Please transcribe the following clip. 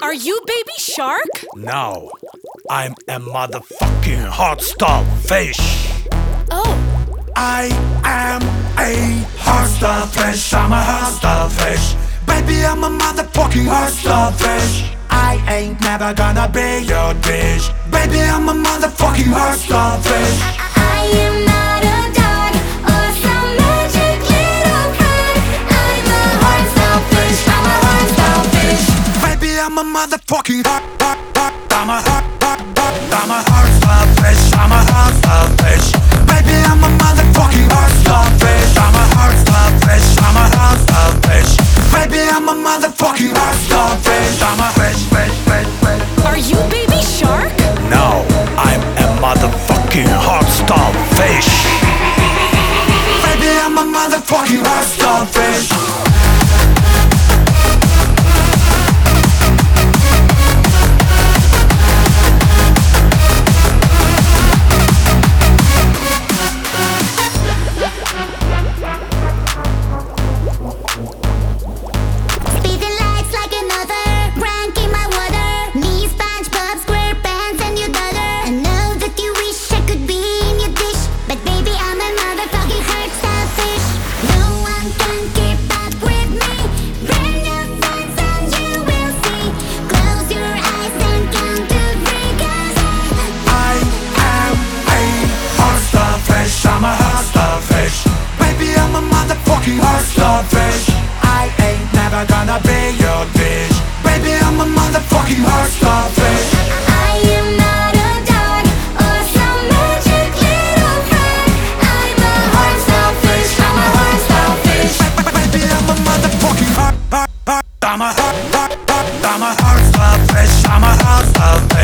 Are you Baby Shark? No, I'm a motherfucking hot starfish. Oh. I am a hot starfish. I'm a hot starfish. Baby, I'm a motherfucking hot starfish. I ain't never gonna be your dish. Baby, I'm a motherfucking hot starfish. I am not a dog or some magic little bird. I'm a hot starfish. I'm a hot starfish. Baby, I'm a motherfucking I'm a hot starfish. I'm a hot starfish. Baby, I'm a motherfucking hot starfish. I'm a hot starfish. I'm a hot starfish. Baby, I'm a motherfucking hot starfish. I'm a fish. Are you Baby Shark? No, I'm a motherfucking hot starfish. Baby, I'm a motherfucking hot starfish. Speeding lights like another rank in my water. Me, SpongeBob, SquarePants, and your daughter. I know that you wish I could be in your dish, but baby, I'm a motherfucking hot starfish. No one can keep up with me. Bring your friends and you will see. Close your eyes and count to three, 'cause I am a hot starfish. I'm a hot starfish. Baby, I'm a motherfucking hot starfish. I ain't never gonna be your dish. Baby, I'm a motherfucking hot starfish. I am not a dog or some magic little bird. I'm a hot starfish. I'm a hot starfish. Baby, I'm a motherfucking I'm a hot starfish. I'm a hot starfish.